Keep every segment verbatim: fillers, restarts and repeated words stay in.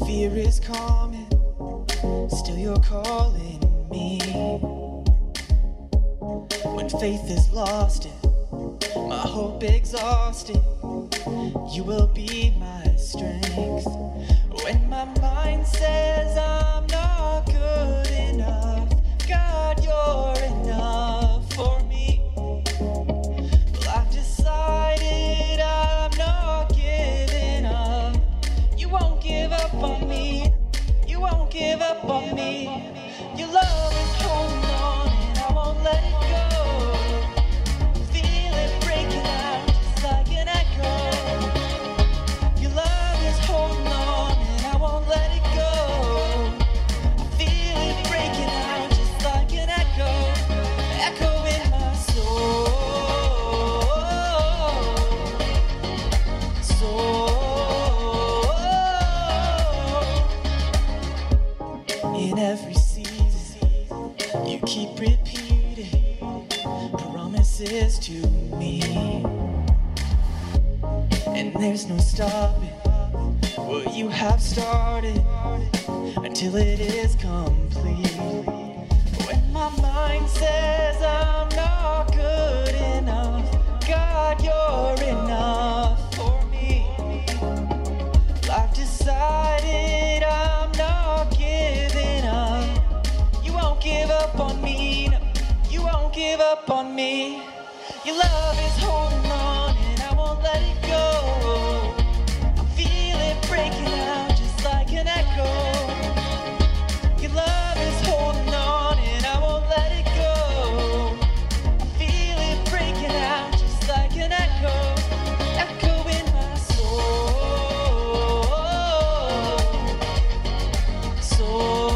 fear is coming, still you're calling me. When faith is lost and my hope exhausted, you will be my strength. When my mind says I'm not good enough, God, you're enough for me. Well, I've decided I'm not giving up. You won't give up on me. You won't give up on me. Your love is holding on and I won't let it go. Feel it breaking out just like an echo. Your love is holding on and I won't let it go. I feel it breaking out just like an echo. Echo in my soul. Soul. In every season, you keep repeating promises to me, and there's no stopping what you have started until it is complete. When my mind says I'm not good enough, God, you're enough for me. I've decided I'm not giving up. You won't give up on me. No, you won't give up on me. Your love is holding on and I won't let it go. I feel it breaking out just like an echo. Your love is holding on and I won't let it go. I feel it breaking out just like an echo. Echo in my soul. Soul.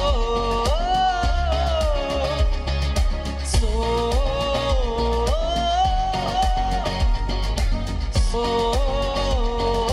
Soul. Soul.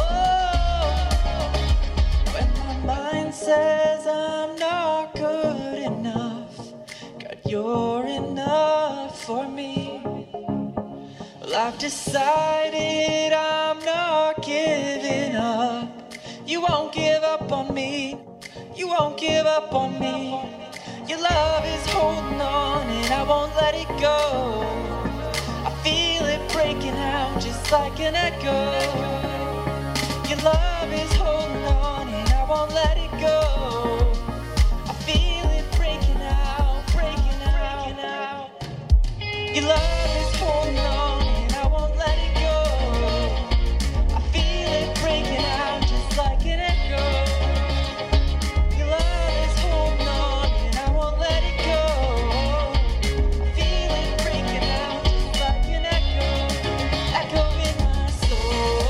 When my mind says I'm not good enough, God, you're enough for me. Well, I've decided I'm not giving up. You won't give up on me. You won't give up on me. Your love is holding on and I won't let it go. I feel it breaking out just like an echo. Your love is holding on and I won't let it go. I feel it breaking out, breaking out, breaking out. Your love is holding on and I won't let it go. I feel it breaking out just like an echo. Your love is holding on and I won't let it go. I feel it breaking out just like an echo. Echo in my soul.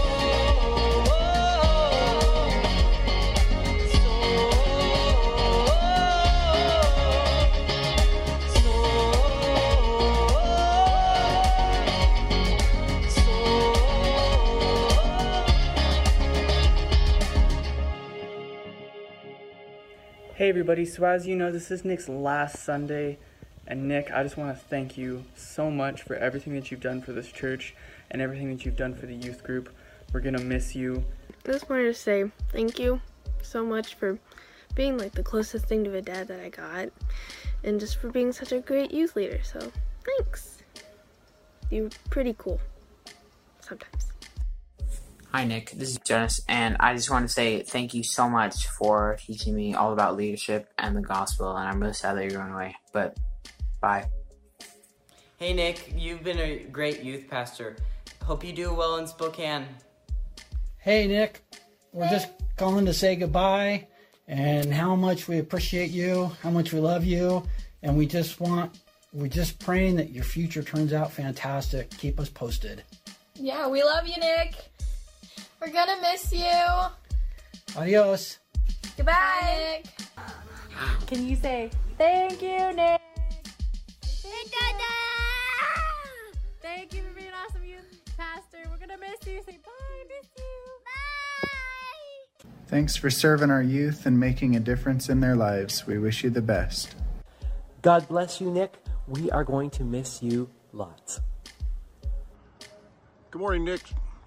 Hey everybody, so as you know, this is Nick's last Sunday, and Nick, I just want to thank you so much for everything that you've done for this church and everything that you've done for the youth group. We're going to miss you. I just wanted to say thank you so much for being like the closest thing to a dad that I got, and just for being such a great youth leader, so thanks. You're pretty cool sometimes. Hi Nick, this is Jonas, and I just want to say thank you so much for teaching me all about leadership and the gospel, and I'm really sad that you're going away, but bye. Hey Nick, you've been a great youth pastor. Hope you do well in Spokane. Hey Nick, we're just calling to say goodbye and how much we appreciate you, how much we love you, and we just want, we're just praying that your future turns out fantastic. Keep us posted. Yeah, we love you, Nick. We're gonna miss you. Adios. Goodbye, Bye, Nick. Can you say, thank you, Nick? Thank you, Thank you for being an awesome youth pastor. We're gonna miss you. Say bye, miss you. Bye. Thanks for serving our youth and making a difference in their lives. We wish you the best. God bless you, Nick. We are going to miss you lots. Good morning, Nick.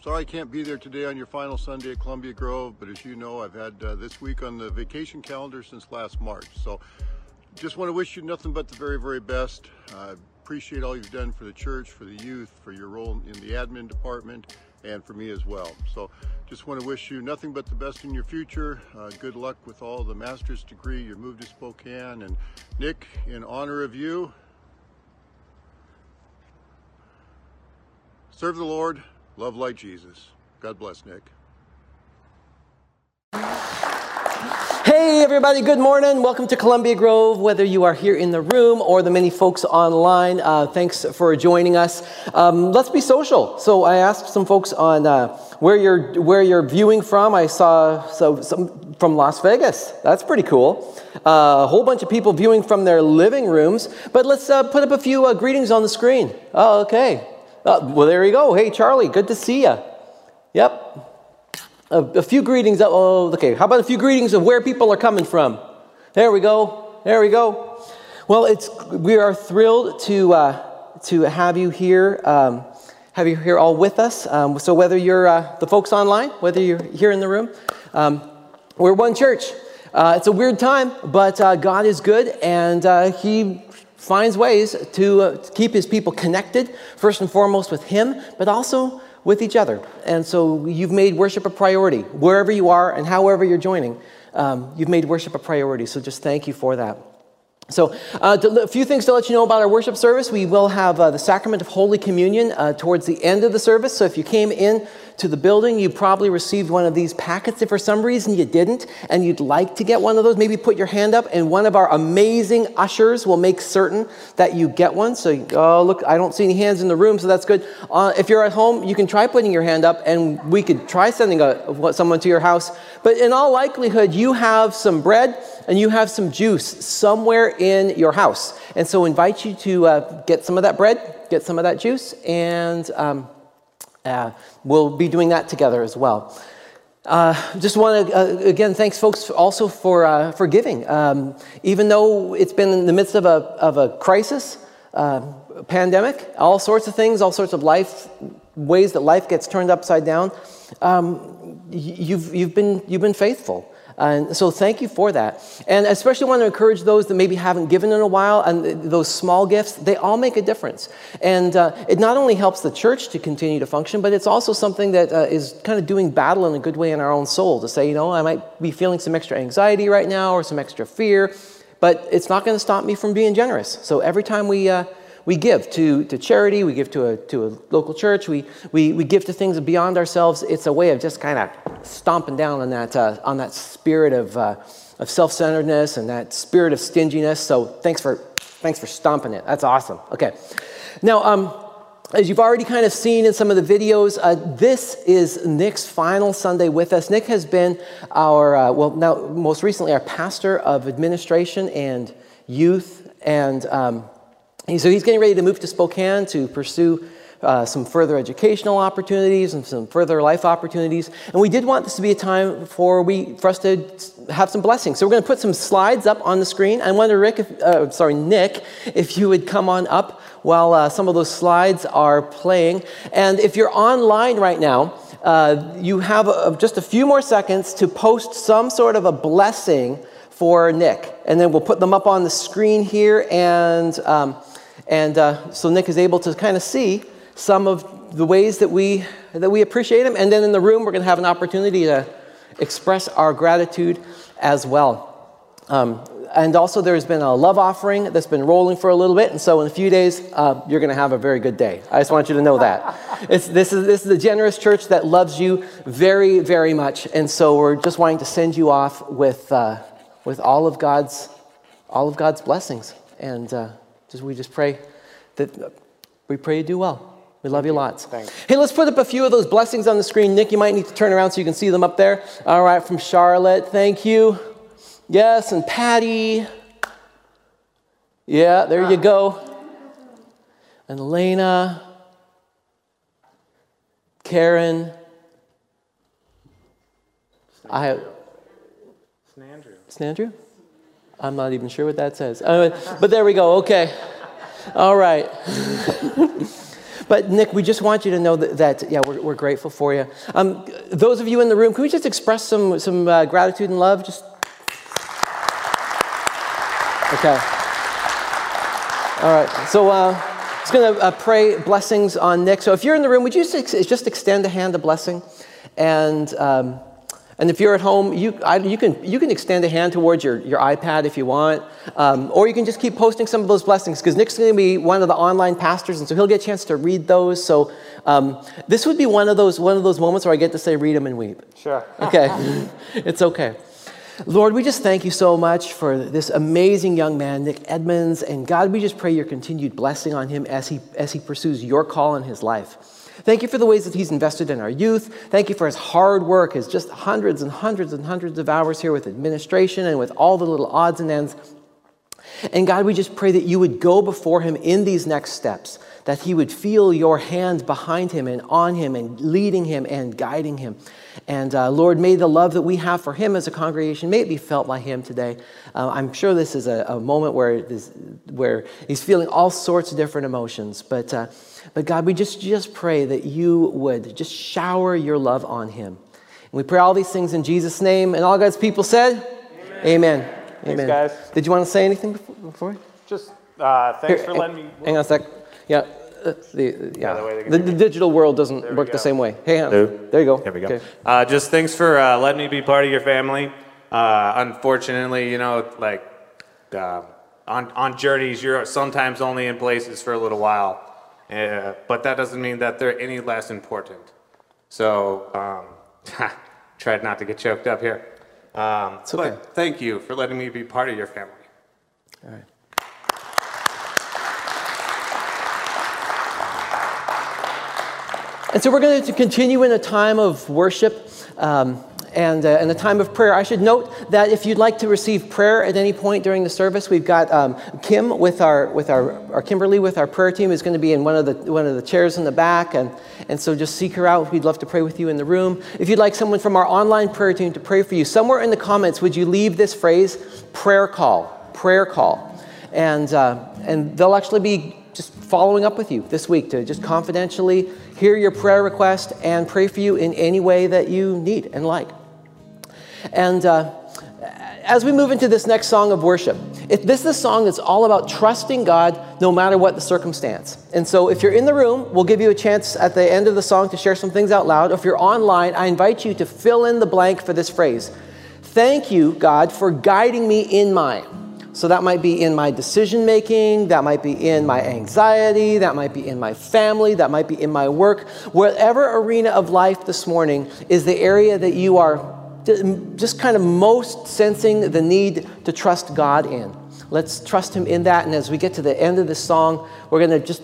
sorry I can't be there today on your final Sunday at Columbia Grove, but as you know, I've had uh, this week on the vacation calendar since last March. So just want to wish you nothing but the very, very best. I uh, appreciate all you've done for the church, for the youth, for your role in the admin department, and for me as well. So just want to wish you nothing but the best in your future. Uh, good luck with all the master's degree, your move to Spokane. And Nick, in honor of you, serve the Lord, love like Jesus. God bless, Nick. Hey everybody, good morning. Welcome to Columbia Grove, whether you are here in the room or the many folks online. Uh, thanks for joining us. Um, let's be social. So I asked some folks on uh, where you're where you're viewing from. I saw so some from Las Vegas. That's pretty cool. Uh, a whole bunch of people viewing from their living rooms. But let's uh, put up a few uh, greetings on the screen. Oh, okay. Uh, well, there you go. Hey, Charlie, good to see you. Yep. A, a few greetings. Of, oh, okay. How about a few greetings of where people are coming from? There we go. There we go. Well, it's we are thrilled to uh, to have you here. Um, have you here all with us. Um, so whether you're uh, the folks online, whether you're here in the room, um, we're one church. Uh, it's a weird time, but uh, God is good, and uh, He finds ways to, uh, to keep His people connected, first and foremost with Him, but also with each other. And so you've made worship a priority. Wherever you are and however you're joining, um, you've made worship a priority. So just thank you for that. So uh, to, a few things to let you know about our worship service. We will have uh, the sacrament of Holy Communion uh, towards the end of the service. So if you came in to the building, you probably received one of these packets. If for some reason you didn't and you'd like to get one of those, maybe put your hand up and one of our amazing ushers will make certain that you get one. So, you, oh, look, I don't see any hands in the room, so that's good. Uh, if you're at home, you can try putting your hand up and we could try sending a, someone to your house. But in all likelihood, you have some bread and you have some juice somewhere in your house. And so invite you to uh, get some of that bread, get some of that juice, and um, uh, we'll be doing that together as well. Uh, just want to, uh, again, thanks folks also for uh, for giving. Um, even though it's been in the midst of a, of a crisis, uh, pandemic, all sorts of things, all sorts of life, ways that life gets turned upside down, um, you've, you've been, you've been faithful. And so thank you for that. And I especially want to encourage those that maybe haven't given in a while, and those small gifts, they all make a difference. And uh, it not only helps the church to continue to function, but it's also something that uh, is kind of doing battle in a good way in our own soul to say, you know, I might be feeling some extra anxiety right now or some extra fear, but it's not going to stop me from being generous. So every time we uh, we give to, to charity, we give to a to a local church, we we we give to things beyond ourselves. It's a way of just kind of stomping down on that uh, on that spirit of uh, of self-centeredness and that spirit of stinginess. So thanks for thanks for stomping it. That's awesome. Okay, now um, as you've already kind of seen in some of the videos, uh, this is Nick's final Sunday with us. Nick has been our uh, well now most recently our pastor of administration and youth, and um, so he's getting ready to move to Spokane to pursue uh, some further educational opportunities and some further life opportunities. And we did want this to be a time for we for us to have some blessings. So we're going to put some slides up on the screen. I wonder, Rick, if, uh, sorry, Nick, if you would come on up while uh, some of those slides are playing. And if you're online right now, uh, you have a, just a few more seconds to post some sort of a blessing for Nick, and then we'll put them up on the screen here, and um, and uh, so Nick is able to kind of see some of the ways that we that we appreciate him, and then in the room we're going to have an opportunity to express our gratitude as well. Um, and also there's been a love offering that's been rolling for a little bit, and so in a few days uh, you're going to have a very good day. I just want you to know that. It's, this is this is a generous church that loves you very, very much, and so we're just wanting to send you off with. Uh, with all of God's all of God's blessings. And uh, just we just pray that uh, we pray you do well. We love you lots. Thanks. Hey, let's put up a few of those blessings on the screen. Nick, you might need to turn around so you can see them up there. All right, from Charlotte, thank you. Yes, and Patty. Yeah, there you go. And Elena. Karen. I have... Andrew? I'm not even sure what that says. Uh, but there we go. Okay. All right. But Nick, we just want you to know that, that yeah, we're, we're grateful for you. Um, those of you in the room, can we just express some, some uh, gratitude and love? Just Okay. All right. So uh, I'm just going to uh, pray blessings on Nick. So if you're in the room, would you just, just extend a hand of blessing? And um, and if you're at home, you I, you can you can extend a hand towards your, your iPad if you want, um, or you can just keep posting some of those blessings, because Nick's going to be one of the online pastors, and so he'll get a chance to read those. So um, this would be one of those one of those moments where I get to say, "Read them and weep." Sure. Okay. It's okay. Lord, we just thank you so much for this amazing young man, Nick Edmonds, and God, we just pray your continued blessing on him as he as he pursues your call in his life. Thank you for the ways that he's invested in our youth. Thank you for his hard work, his just hundreds and hundreds and hundreds of hours here with administration and with all the little odds and ends. And God, we just pray that you would go before him in these next steps, that he would feel your hand behind him and on him and leading him and guiding him. And uh, Lord, may the love that we have for him as a congregation, may it be felt by him today. Uh, I'm sure this is a, a moment where this, where he's feeling all sorts of different emotions. But uh, but God, we just, just pray that you would just shower your love on him. And we pray all these things in Jesus' name. And all God's people said, Amen. Amen. Thanks, Amen. guys. Did you want to say anything before? Just uh, thanks Here, for letting me... Hang on a sec. Yeah. Uh, the, yeah. the, the, the digital world doesn't work the same way. Hey, Hello. There you go. There we go. Okay. Uh, just thanks for uh, letting me be part of your family. Uh, unfortunately, you know, like uh, on on journeys, you're sometimes only in places for a little while, uh, but that doesn't mean that they're any less important. So, um, tried not to get choked up here. Um, it's okay. But thank you for letting me be part of your family. All right. And so we're going to continue in a time of worship um, and, uh, and a time of prayer. I should note that if you'd like to receive prayer at any point during the service, we've got um, Kim with our with our, our Kimberly with our prayer team is going to be in one of the one of the chairs in the back, and and so just seek her out. We'd love to pray with you in the room. If you'd like someone from our online prayer team to pray for you, somewhere in the comments would you leave this phrase, prayer call, prayer call, and uh, and they'll actually be just following up with you this week to just confidentially hear your prayer request and pray for you in any way that you need and like. And uh, as we move into this next song of worship, it, this is a song that's all about trusting God no matter what the circumstance. And so if you're in the room, we'll give you a chance at the end of the song to share some things out loud. If you're online, I invite you to fill in the blank for this phrase. Thank you, God, for guiding me in my... So that might be in my decision making, that might be in my anxiety, that might be in my family, that might be in my work. Whatever arena of life this morning is the area that you are just kind of most sensing the need to trust God in. Let's trust him in that. And as we get to the end of this song, we're going to just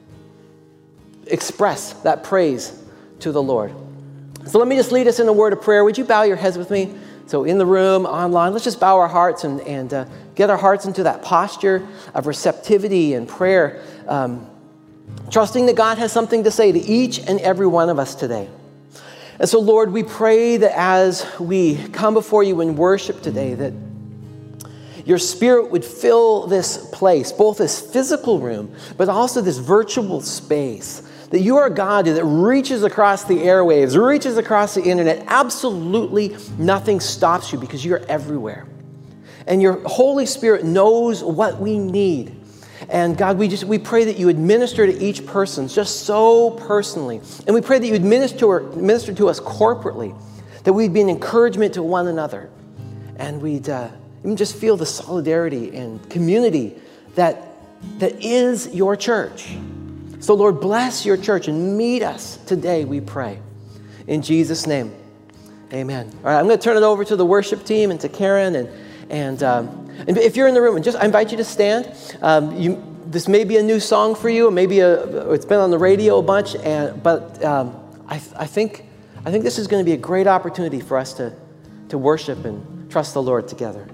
express that praise to the Lord. So let me just lead us in a word of prayer. Would you bow your heads with me? So in the room, online, let's just bow our hearts and, and uh, get our hearts into that posture of receptivity and prayer, um, trusting that God has something to say to each and every one of us today. And so, Lord, we pray that as we come before you in worship today, that your Spirit would fill this place, both this physical room, but also this virtual space. That you are a God that reaches across the airwaves, reaches across the internet. Absolutely nothing stops you because you're everywhere. And your Holy Spirit knows what we need. And God, we just we pray that you would minister to each person just so personally. And we pray that you would minister, minister to us corporately, that we'd be an encouragement to one another. And we'd uh, even just feel the solidarity and community that that is your church. So, Lord, bless your church and meet us today, we pray. In Jesus' name, amen. All right, I'm going to turn it over to the worship team and to Karen. And and, um, and if you're in the room, just I invite you to stand. Um, you, this may be a new song for you, or maybe a, it's been on the radio a bunch. And but um, I, I think I think this is going to be a great opportunity for us to to worship and trust the Lord together.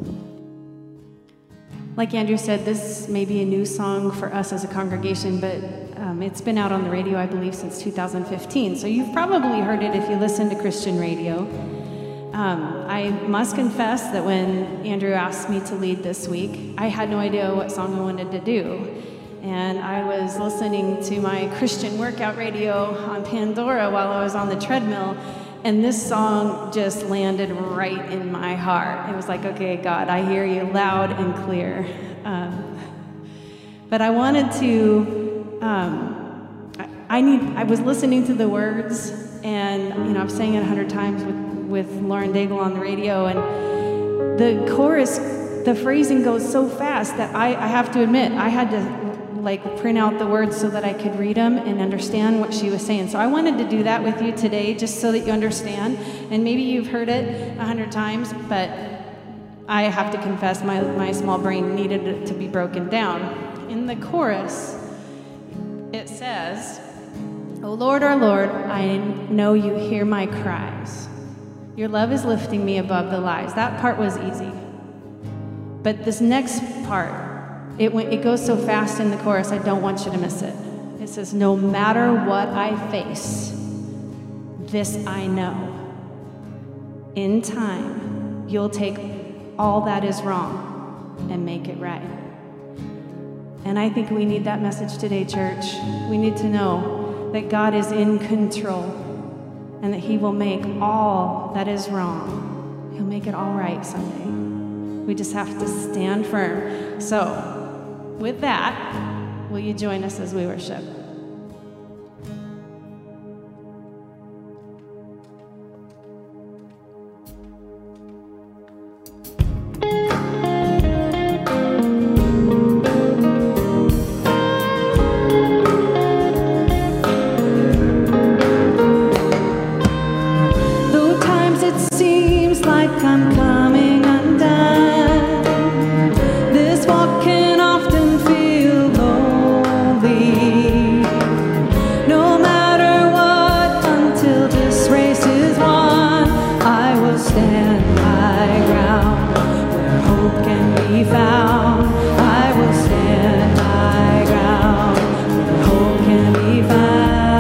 Like Andrew said, this may be a new song for us as a congregation, but um, it's been out on the radio, I believe, since two thousand fifteen. So you've probably heard it if you listen to Christian radio. Um, I must confess that when Andrew asked me to lead this week, I had no idea what song I wanted to do. and I was listening to my Christian workout radio on Pandora while I was on the treadmill, and this song just landed right in my heart. It was like, okay, God, I hear you loud and clear. Um, but I wanted to, um, I, I need, I was listening to the words, and you know, I've sang it a hundred times with, with Lauren Daigle on the radio, and the chorus, the phrasing goes so fast that I, I have to admit, I had to like print out the words so that I could read them and understand what she was saying. So I wanted to do that with you today, just so that you understand. And maybe you've heard it a hundred times, but I have to confess my, my small brain needed it to be broken down. In the chorus, it says, "O Lord, our Lord, I know you hear my cries. Your love is lifting me above the lies." That part was easy. But this next part, It, went, it goes so fast in the chorus, I don't want you to miss it. It says, "No matter what I face, this I know. In time, you'll take all that is wrong and make it right." And I think we need that message today, church. We need to know that God is in control and that he will make all that is wrong. He'll make it all right someday. We just have to stand firm. So, with that, will you join us as we worship? Though times it seems like I'm coming undone, this walk can often feel lonely. No matter what, until this race is won, I will stand my ground where hope can be found. I will stand my ground where hope can be found.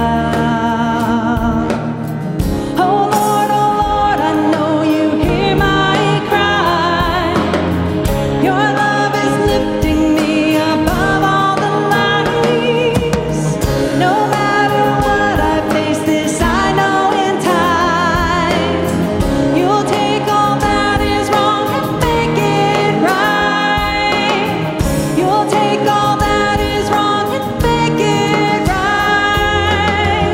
Oh Lord, oh Lord, I know you hear my cry. Your love is lifting me above all the lies. No matter what I face, this I know in time, you'll take all that is wrong and make it right. You'll take all that is wrong and make it right.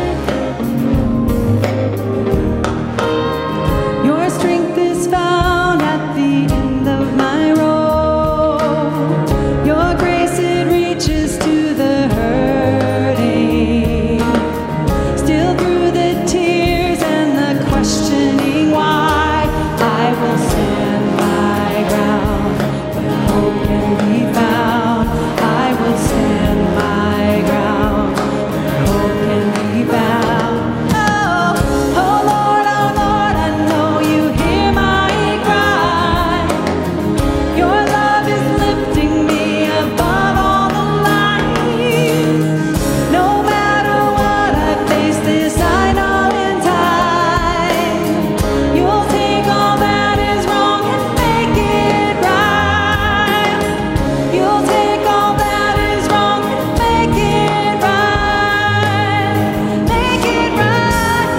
Your strength is found at the end of my road. Your grace, it reaches to the hurting. Still through the tears and the questioning why, I will stand my ground where hope can be found. I will stand my ground where hope can be found. Oh, oh Lord, oh Lord, I know you hear my cry. Your love is lifting me above all the lies. No matter what I face, this I know in time, you'll take all that is wrong and make it right. You'll take all that is wrong and make it right. Make it right.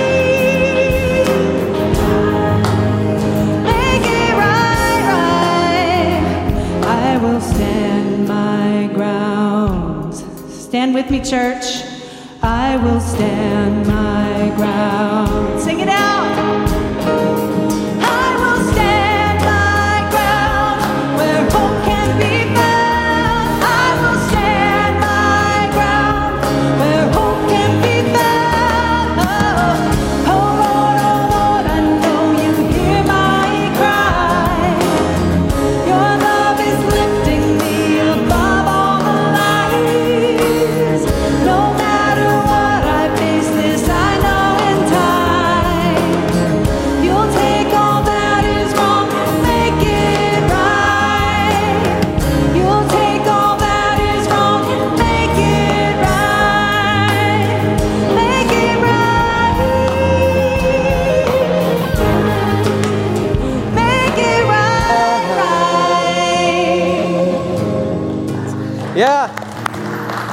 Make it right, right. I will stand my ground. Stand with me, church. I will stand my ground. Sing it out. I will stand my ground where hope can be found. I will stand my ground where hope can be found. Oh, oh Lord, oh Lord, I know you hear my cry. Your love is lifting me above all the lies. No matter what I face, this I know in time,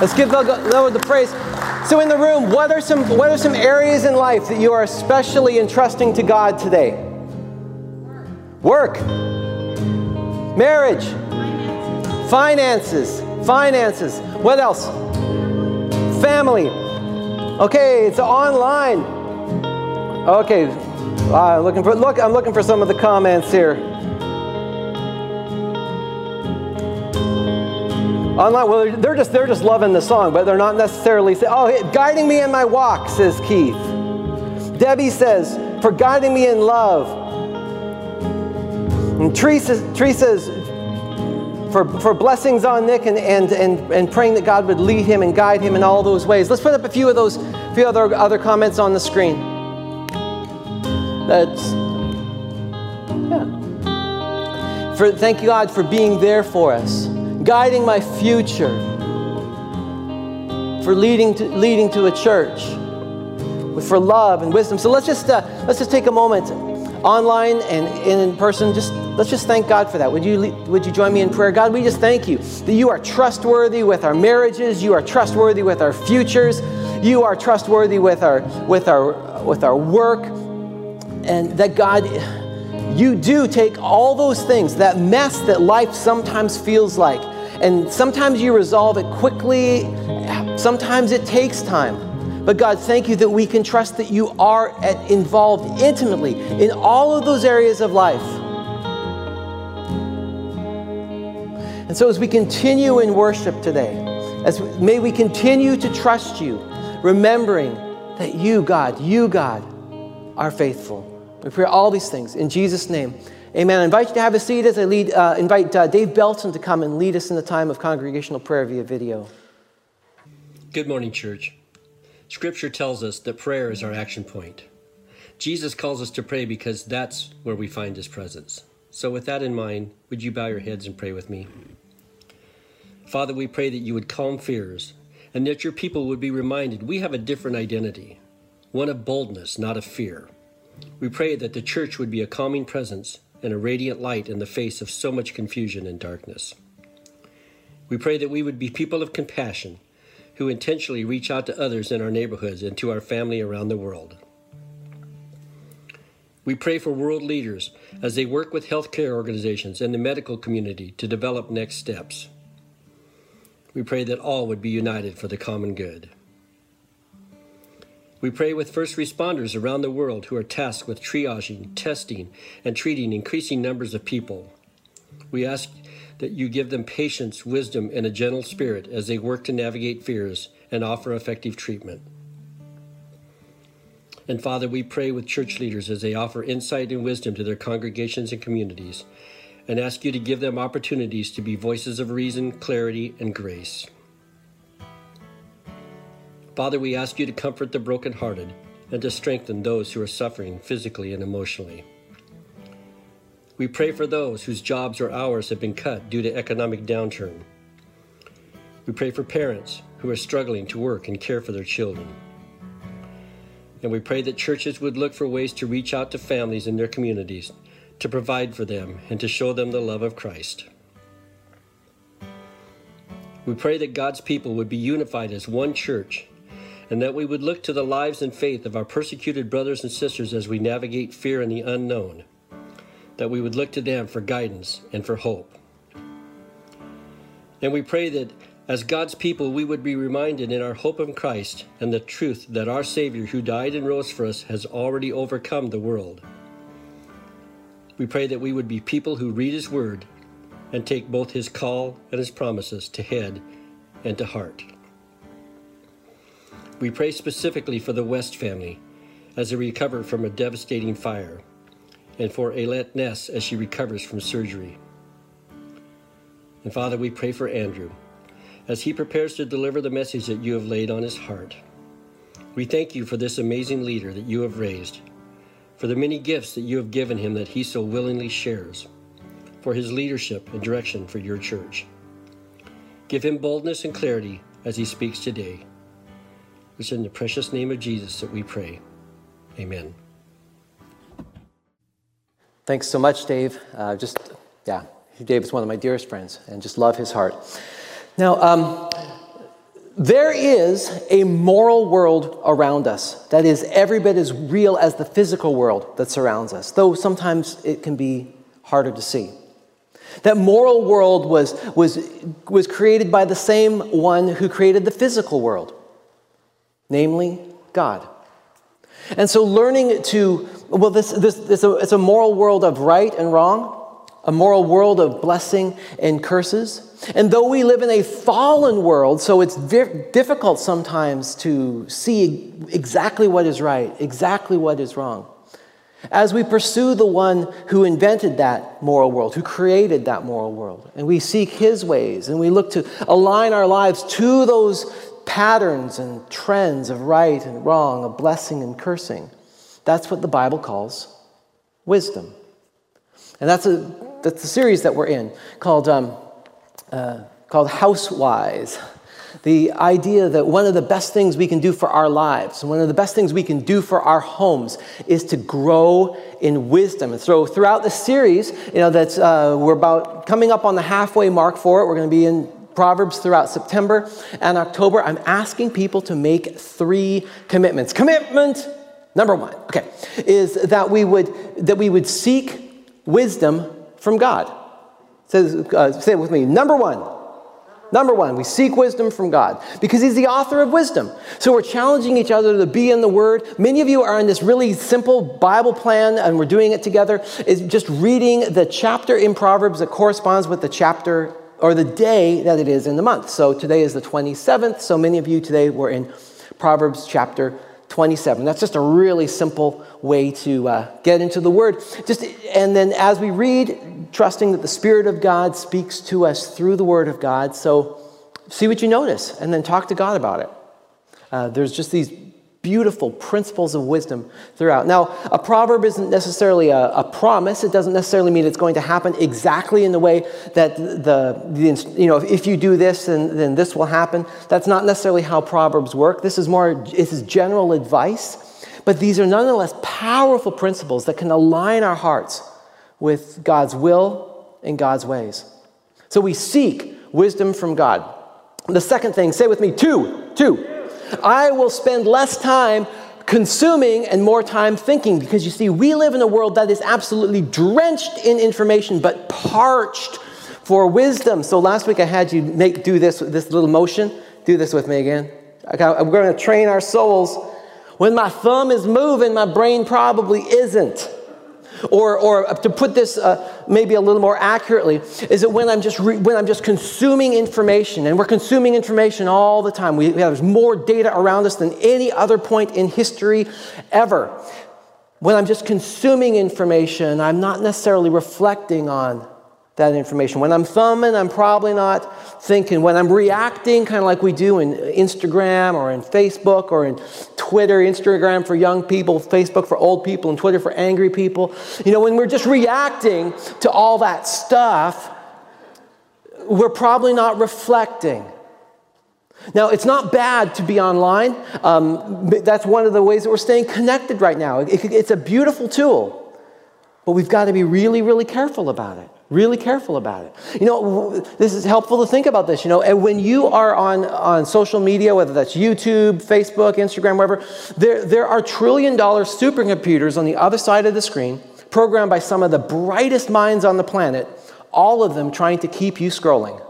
Let's give the Lord the praise. So in the room, what are some what are some areas in life that you are especially entrusting to God today? Work. Marriage. Finances. Finances. What else? Family. Okay, it's online. Okay. Uh, looking for look, I'm looking for some of the comments here. Online, well, they're just they're just loving the song, but they're not necessarily saying, "Oh, guiding me in my walk," says Keith. Debbie says, "For guiding me in love." And Teresa, Teresa's for for blessings on Nick and and and and praying that God would lead him and guide him in all those ways. Let's put up a few of those, few other other comments on the screen. That's yeah. For thank you, God, for being there for us. Guiding my future, for leading to leading to a church, for love and wisdom. So let's just uh, let's just take a moment, online and in person. Just let's just thank God for that. Would you would you join me in prayer? God, we just thank you that you are trustworthy with our marriages. You are trustworthy with our futures. You are trustworthy with our with our with our work, and that God, you do take all those things, that mess that life sometimes feels like. And sometimes you resolve it quickly. Sometimes it takes time. But God, thank you that we can trust that you are at, involved intimately in all of those areas of life. And so as we continue in worship today, as may we continue to trust you, remembering that you, God, you, God, are faithful. We pray all these things in Jesus' name. Amen. I invite you to have a seat as I lead, uh, invite uh, Dave Belton to come and lead us in the time of congregational prayer via video. Good morning, church. Scripture tells us that prayer is our action point. Jesus calls us to pray because that's where we find his presence. So with that in mind, would you bow your heads and pray with me? Father, we pray that you would calm fears and that your people would be reminded we have a different identity, one of boldness, not of fear. We pray that the church would be a calming presence and a radiant light in the face of so much confusion and darkness. We pray that we would be people of compassion who intentionally reach out to others in our neighborhoods and to our family around the world. We pray for world leaders as they work with healthcare organizations and the medical community to develop next steps. We pray that all would be united for the common good. We pray with first responders around the world who are tasked with triaging, testing, and treating increasing numbers of people. We ask that you give them patience, wisdom, and a gentle spirit as they work to navigate fears and offer effective treatment. And Father, we pray with church leaders as they offer insight and wisdom to their congregations and communities, and ask you to give them opportunities to be voices of reason, clarity, and grace. Father, we ask you to comfort the brokenhearted and to strengthen those who are suffering physically and emotionally. We pray for those whose jobs or hours have been cut due to economic downturn. We pray for parents who are struggling to work and care for their children. And we pray that churches would look for ways to reach out to families in their communities, to provide for them and to show them the love of Christ. We pray that God's people would be unified as one church, and that we would look to the lives and faith of our persecuted brothers and sisters as we navigate fear and the unknown, that we would look to them for guidance and for hope. And we pray that as God's people, we would be reminded in our hope in Christ and the truth that our Savior who died and rose for us has already overcome the world. We pray that we would be people who read his word and take both his call and his promises to head and to heart. We pray specifically for the West family as they recover from a devastating fire, and for Ailette Ness as she recovers from surgery. And Father, we pray for Andrew as he prepares to deliver the message that you have laid on his heart. We thank you for this amazing leader that you have raised, for the many gifts that you have given him that he so willingly shares, for his leadership and direction for your church. Give him boldness and clarity as he speaks today. It's in the precious name of Jesus that we pray. Amen. Thanks so much, Dave. Uh, just, yeah, Dave is one of my dearest friends, and just love his heart. Now, um, There is a moral world around us that is every bit as real as the physical world that surrounds us, though sometimes it can be harder to see. That moral world was, was, was created by the same one who created the physical world, namely God. And so learning to, well, this, this, this it's a moral world of right and wrong, a moral world of blessing and curses. And though we live in a fallen world, so it's very difficult sometimes to see exactly what is right, exactly what is wrong. As we pursue the one who invented that moral world, who created that moral world, and we seek his ways, and we look to align our lives to those patterns and trends of right and wrong, of blessing and cursing, that's what the Bible calls wisdom. And that's a that's the series that we're in, called um, uh, called Housewise. The idea that one of the best things we can do for our lives, one of the best things we can do for our homes, is to grow in wisdom. And so throughout the series, you know, that's uh, we're about coming up on the halfway mark for it. We're going to be in Proverbs throughout September and October. I'm asking people to make three commitments. Commitment number one, okay, is that we would that we would seek wisdom from God. Say, uh, say it with me. Number one. Number one, we seek wisdom from God because he's the author of wisdom. So we're challenging each other to be in the Word. Many of you are in this really simple Bible plan, and we're doing it together. It's just reading the chapter in Proverbs that corresponds with the chapter or the day that it is in the month. So today is the twenty-seventh. So many of you today were in Proverbs chapter twenty-seven. That's just a really simple way to uh, get into the Word. Just and then as we read, trusting that the Spirit of God speaks to us through the Word of God. So see what you notice, and then talk to God about it. Uh, there's just these beautiful principles of wisdom throughout. Now, a proverb isn't necessarily a, a promise. It doesn't necessarily mean it's going to happen exactly in the way that the, the you know, if you do this, then, then this will happen. That's not necessarily how proverbs work. This is more, this is general advice. But these are nonetheless powerful principles that can align our hearts with God's will and God's ways. So we seek wisdom from God. The second thing, say with me, two, two. I will spend less time consuming and more time thinking, because you see, we live in a world that is absolutely drenched in information, but parched for wisdom. So last week I had you make do this, this little motion. Do this with me again. Okay, we're going to train our souls. When my thumb is moving, my brain probably isn't. Or, or to put this uh, maybe a little more accurately, is that when I'm just re- when I'm just consuming information, and we're consuming information all the time. We, we have more data around us than any other point in history ever. When I'm just consuming information, I'm not necessarily reflecting on that information. When I'm thumbing, I'm probably not thinking. When I'm reacting, kind of like we do in Instagram or in Facebook or in Twitter, Instagram for young people, Facebook for old people, and Twitter for angry people. You know, when we're just reacting to all that stuff, we're probably not reflecting. Now, it's not bad to be online. Um, that's one of the ways that we're staying connected right now. It, it's a beautiful tool, but we've got to be really, really careful about it. Really careful about it. You know, this is helpful to think about this, you know, and when you are on, on social media, whether that's YouTube, Facebook, Instagram, wherever, there, there are trillion dollar supercomputers on the other side of the screen, programmed by some of the brightest minds on the planet, all of them trying to keep you scrolling.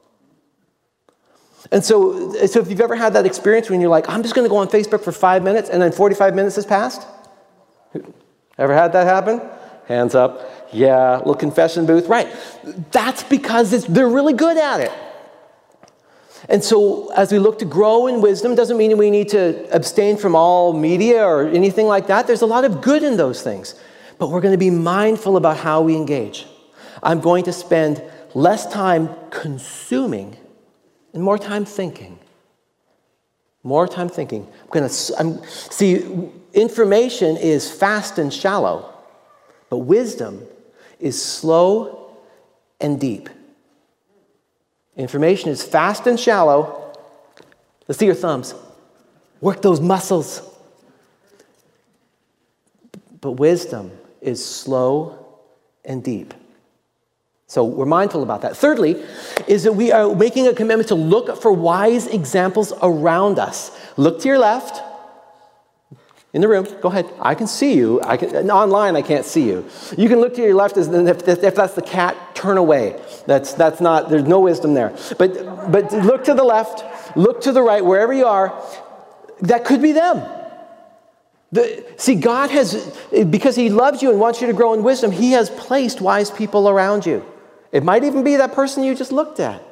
And so, so if you've ever had that experience when you're like, I'm just going to go on Facebook for five minutes, and then forty-five minutes has passed? Ever had that happen? Hands up. Yeah, little confession booth. Right. That's because it's, they're really good at it. And so as we look to grow in wisdom, doesn't mean we need to abstain from all media or anything like that. There's a lot of good in those things. But we're going to be mindful about how we engage. I'm going to spend less time consuming and more time thinking. More time thinking. I'm going to I'm, see, information is fast and shallow, but wisdom is slow and deep. Information is fast and shallow. Let's see your thumbs. Work those muscles. But wisdom is slow and deep. So we're mindful about that. Thirdly, is that we are making a commitment to look for wise examples around us. Look to your left. In the room, go ahead. I can see you. I can, online, I can't see you. You can look to your left, as if, if that's the cat, turn away. That's, that's not, there's no wisdom there. But, but look to the left, look to the right, wherever you are. That could be them. The, see, God has, because He loves you and wants you to grow in wisdom, He has placed wise people around you. It might even be that person you just looked at.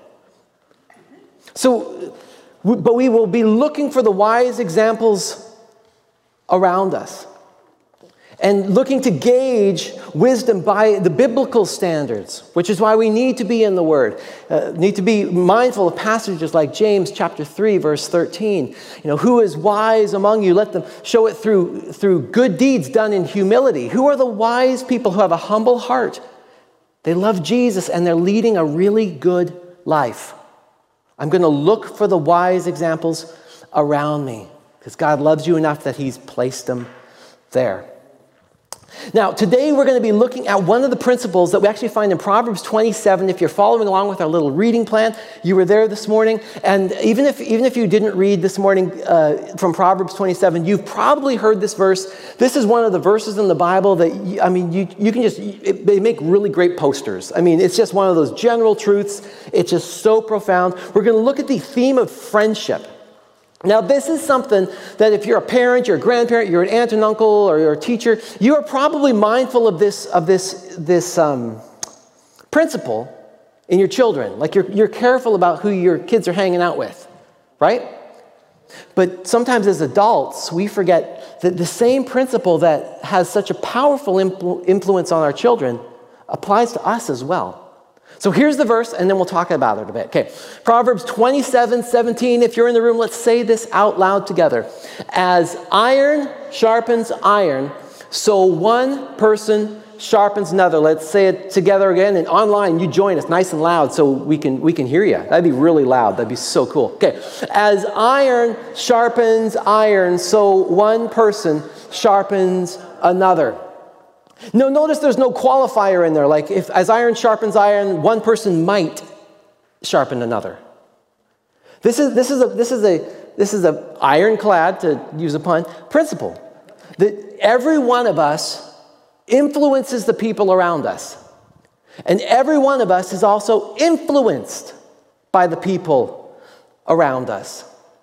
So, but we will be looking for the wise examples around us and looking to gauge wisdom by the biblical standards, which is why we need to be in the Word, uh, need to be mindful of passages like James chapter three, verse thirteen. You know, who is wise among you? Let them show it through, through good deeds done in humility. Who are the wise people who have a humble heart? They love Jesus and they're leading a really good life. I'm going to look for the wise examples around me, because God loves you enough that He's placed them there. Now, today we're going to be looking at one of the principles that we actually find in Proverbs twenty-seven. If you're following along with our little reading plan, you were there this morning. And even if even if you didn't read this morning uh, from Proverbs twenty-seven, you've probably heard this verse. This is one of the verses in the Bible that, you, I mean, you, you can just, it, they make really great posters. I mean, it's just one of those general truths. It's just so profound. We're going to look at the theme of friendship. Now, this is something that if you're a parent, you're a grandparent, you're an aunt and uncle, or you're a teacher, you are probably mindful of this of this this um, principle in your children. Like you're you're careful about who your kids are hanging out with, right? But sometimes as adults, we forget that the same principle that has such a powerful influ- influence on our children applies to us as well. So here's the verse, and then we'll talk about it a bit. Okay, Proverbs twenty-seven seventeen. If you're in the room, let's say this out loud together. As iron sharpens iron, so one person sharpens another. Let's say it together again. And online, you join us nice and loud so we can we can hear you. That'd be really loud. That'd be so cool. Okay, as iron sharpens iron, so one person sharpens another. No, notice there's no qualifier in there. Like if as iron sharpens iron, one person might sharpen another. This is this is a this is a this is a ironclad, to use a pun, principle that every one of us influences the people around us, and every one of us is also influenced by the people around us.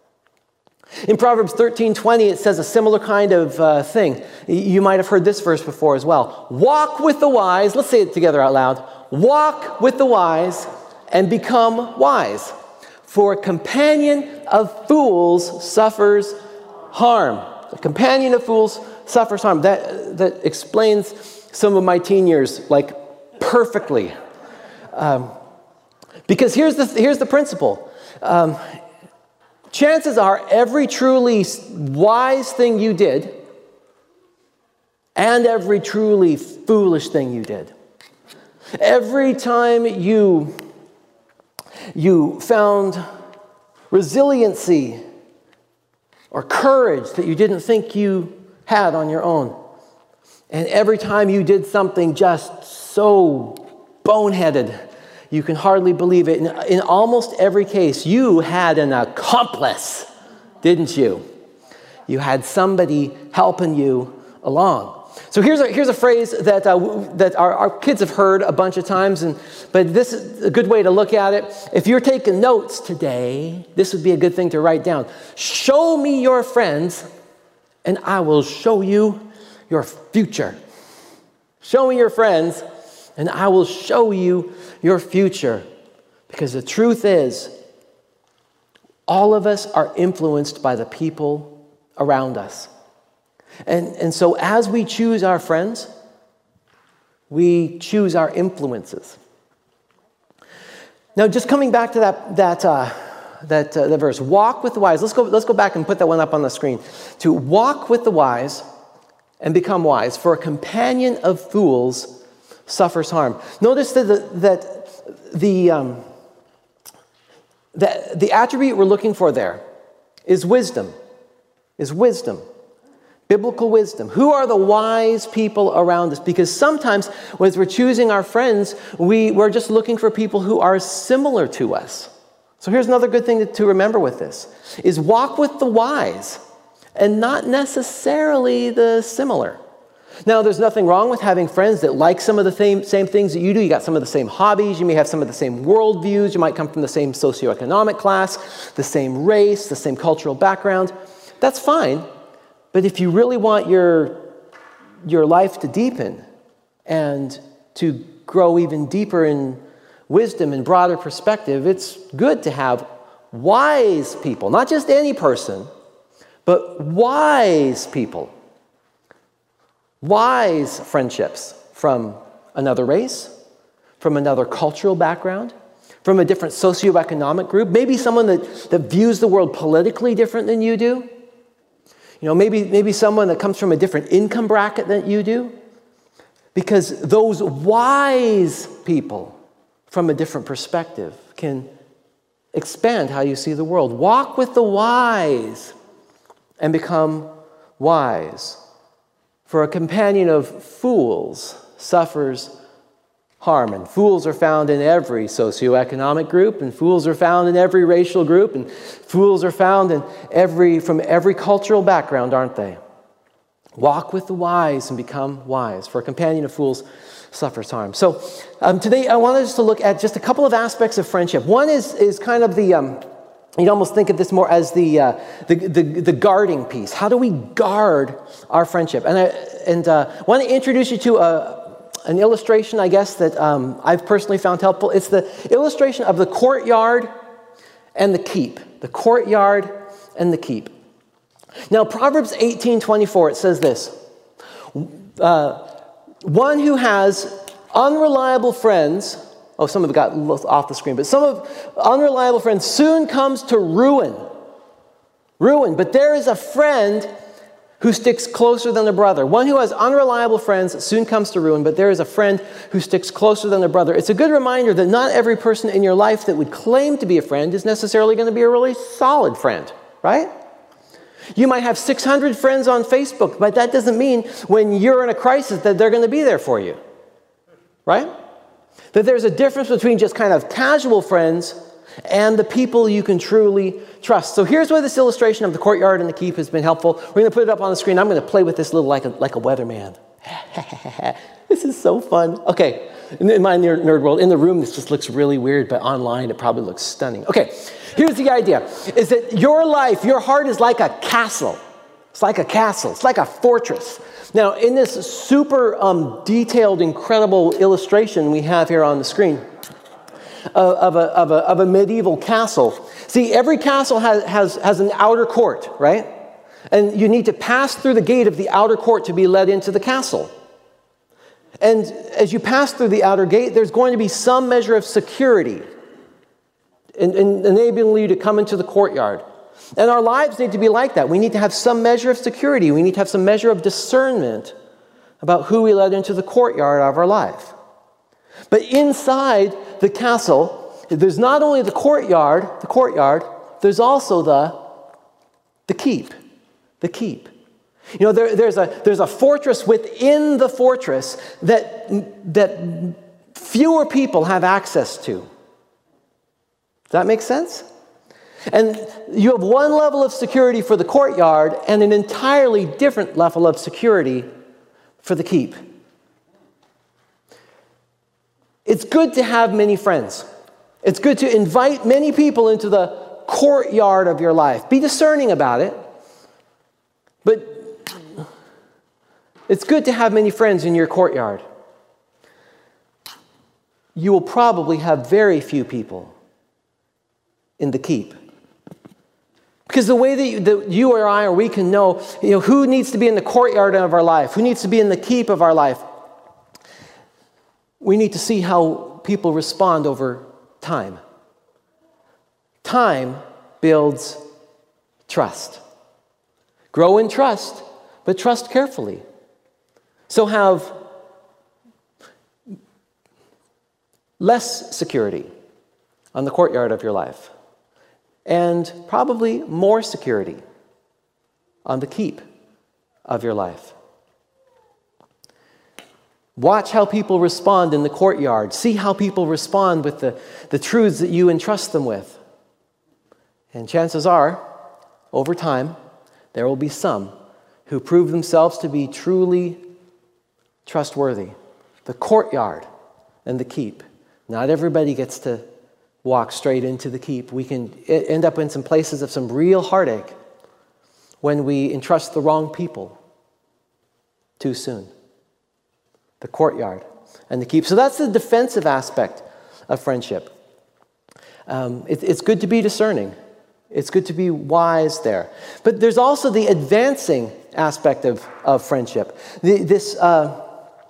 In Proverbs thirteen twenty, it says a similar kind of uh, thing. You might have heard this verse before as well. Walk with the wise. Let's say it together out loud. Walk with the wise and become wise. For a companion of fools suffers harm. A companion of fools suffers harm. That, that explains some of my teen years, like, perfectly. Um, because here's the, here's the principle. Um, Chances are every truly wise thing you did and every truly foolish thing you did, every time you, you found resiliency or courage that you didn't think you had on your own, and every time you did something just so boneheaded you can hardly believe it. In, in almost every case, you had an accomplice, didn't you? You had somebody helping you along. So here's a, here's a phrase that uh, that our, our kids have heard a bunch of times, and but this is a good way to look at it. If you're taking notes today, this would be a good thing to write down. Show me your friends, and I will show you your future. Show me your friends, and I will show you your future. Because the truth is, all of us are influenced by the people around us. And, and so as we choose our friends, we choose our influences. Now, just coming back to that that uh, that uh, the verse, walk with the wise. Let's go. Let's go back and put that one up on the screen. To walk with the wise and become wise, for a companion of fools suffers harm. Notice that the, that the um, that the attribute we're looking for there is wisdom. Is wisdom. Biblical wisdom. Who are the wise people around us? Because sometimes as we're choosing our friends, we, we're just looking for people who are similar to us. So here's another good thing to, to remember with this, is walk with the wise and not necessarily the similar. Now, there's nothing wrong with having friends that like some of the same, same things that you do. You got some of the same hobbies. You may have some of the same worldviews. You might come from the same socioeconomic class, the same race, the same cultural background. That's fine. But if you really want your, your life to deepen and to grow even deeper in wisdom and broader perspective, it's good to have wise people, not just any person, but wise people. Wise friendships from another race, from another cultural background, from a different socioeconomic group, maybe someone that, that views the world politically different than you do. You know, maybe, maybe someone that comes from a different income bracket than you do. Because those wise people from a different perspective can expand how you see the world. Walk with the wise and become wise. For a companion of fools suffers harm. And fools are found in every socioeconomic group, and fools are found in every racial group, and fools are found in every from every cultural background, aren't they? Walk with the wise and become wise. For a companion of fools suffers harm. So um, today I wanted us to look at just a couple of aspects of friendship. One is, is kind of the... Um, You'd almost think of this more as the, uh, the, the, the guarding piece. How do we guard our friendship? And I and, uh, want to introduce you to a, an illustration, I guess, that um, I've personally found helpful. It's the illustration of the courtyard and the keep. The courtyard and the keep. Now, Proverbs eighteen twenty-four, it says this. Uh, one who has unreliable friends... Oh, some of it got off the screen. But some of unreliable friends soon comes to ruin. Ruin. But there is a friend who sticks closer than a brother. One who has unreliable friends soon comes to ruin, but there is a friend who sticks closer than a brother. It's a good reminder that not every person in your life that would claim to be a friend is necessarily going to be a really solid friend, right? You might have six hundred friends on Facebook, but that doesn't mean when you're in a crisis that they're going to be there for you, right? That there's a difference between just kind of casual friends and the people you can truly trust. So here's where this illustration of the courtyard and the keep has been helpful. We're going to put it up on the screen. I'm going to play with this little like a, like a weatherman. This is so fun. Okay, in my nerd world, in the room this just looks really weird, but online it probably looks stunning. Okay, here's the idea, is that your life, your heart is like a castle. It's like a castle. It's like a fortress. Now, in this super um, detailed, incredible illustration we have here on the screen uh, of, a, of, a, of a medieval castle, see, every castle has, has, has an outer court, right? And you need to pass through the gate of the outer court to be led into the castle. And as you pass through the outer gate, there's going to be some measure of security in, in enabling you to come into the courtyard. And our lives need to be like that. We need to have some measure of security. We need to have some measure of discernment about who we let into the courtyard of our life. But inside the castle, there's not only the courtyard, the courtyard, there's also the, the keep. The keep. You know, there, there's a there's a fortress within the fortress that that fewer people have access to. Does that make sense? And you have one level of security for the courtyard and an entirely different level of security for the keep. It's good to have many friends. It's good to invite many people into the courtyard of your life. Be discerning about it. But it's good to have many friends in your courtyard. You will probably have very few people in the keep. Because the way that you, that you or I or we can know, you know, who needs to be in the courtyard of our life, who needs to be in the keep of our life, we need to see how people respond over time. Time builds trust. Grow in trust, but trust carefully. So have less security on the courtyard of your life. And probably more security on the keep of your life. Watch how people respond in the courtyard. See how people respond with the, the truths that you entrust them with. And chances are, over time, there will be some who prove themselves to be truly trustworthy. The courtyard and the keep. Not everybody gets to walk straight into the keep. We can end up in some places of some real heartache when we entrust the wrong people too soon. The courtyard and the keep. So that's the defensive aspect of friendship. Um, it, it's good to be discerning. It's good to be wise there. But there's also the advancing aspect of, of friendship. The, this, uh,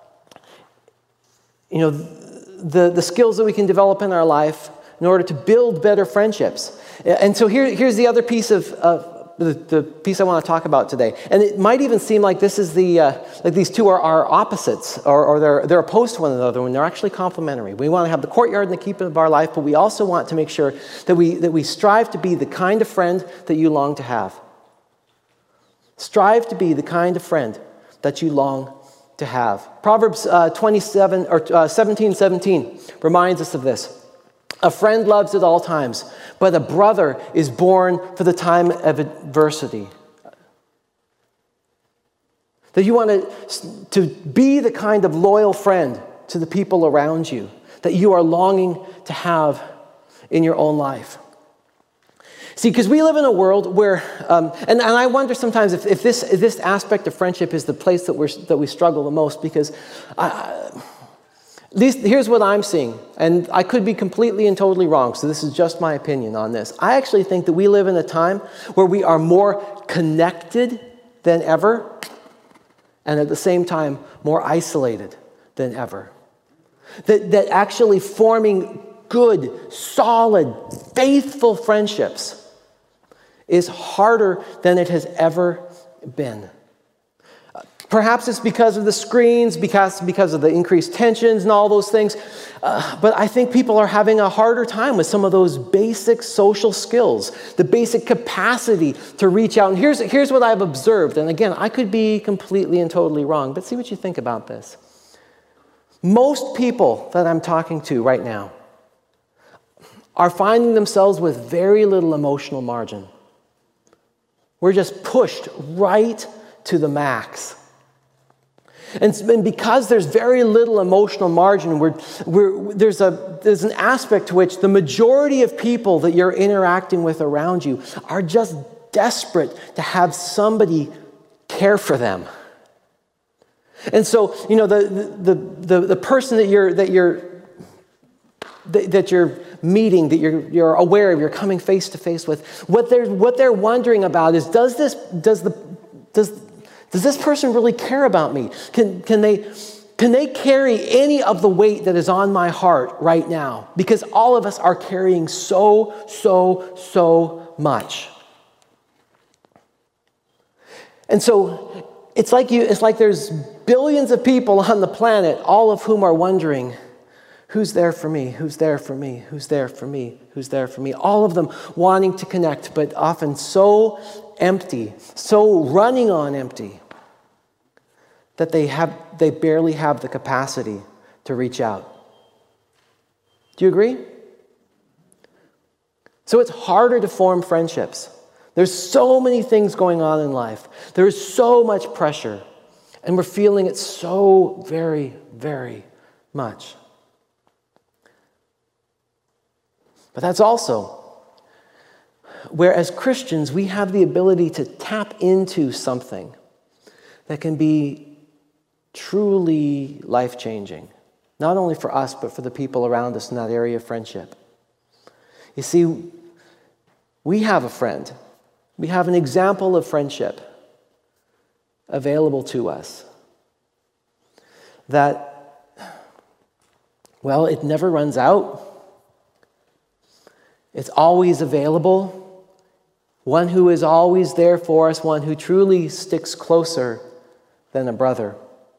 you know, the, the skills that we can develop in our life in order to build better friendships. And so here, here's the other piece of, of the, the piece I want to talk about today. And it might even seem like this is the, uh, like these two are, are opposites, or, or they're, they're opposed to one another when they're actually complementary. We want to have the courtyard and the keep of our life, but we also want to make sure that we, that we strive to be the kind of friend that you long to have. Strive to be the kind of friend that you long to have. Proverbs uh, twenty-seven or uh, seventeen seventeen reminds us of this. A friend loves at all times, but a brother is born for the time of adversity. That you want to, to be the kind of loyal friend to the people around you that you are longing to have in your own life. See, because we live in a world where, um, and, and I wonder sometimes if, if this if this aspect of friendship is the place that we're that we struggle the most, because I, at least here's what I'm seeing, and I could be completely and totally wrong, so this is just my opinion on this. I actually think that we live in a time where we are more connected than ever, and at the same time more isolated than ever. That that actually forming good, solid, faithful friendships is harder than it has ever been. Perhaps it's because of the screens, because, because of the increased tensions and all those things. Uh, but I think people are having a harder time with some of those basic social skills, the basic capacity to reach out. And here's, here's what I've observed. And again, I could be completely and totally wrong, but see what you think about this. Most people that I'm talking to right now are finding themselves with very little emotional margin. We're just pushed right to the max. And because there's very little emotional margin, we're, we're, there's, a, there's an aspect to which the majority of people that you're interacting with around you are just desperate to have somebody care for them. And so, you know, the, the, the, the person that you're, that you're, that, that you're meeting, that you're, you're aware of, you're coming face to face with, what they're, what they're wondering about is, does this, does the, does, Does this person really care about me? Can, can, they, can they carry any of the weight that is on my heart right now? Because all of us are carrying so, so, so much. And so it's like you, it's like there's billions of people on the planet, all of whom are wondering, who's there for me? Who's there for me? Who's there for me? Who's there for me? All of them wanting to connect, but often so empty, so running on empty, that they have they barely have the capacity to reach out. Do you agree? So it's harder to form friendships. There's so many things going on in life. There's so much pressure, and we're feeling it so very, very much. But that's also where, as Christians, we have the ability to tap into something that can be truly life-changing, not only for us, but for the people around us in that area of friendship. You see, we have a friend. We have an example of friendship available to us that, well, it never runs out. It's always available. One who is always there for us, one who truly sticks closer than a brother.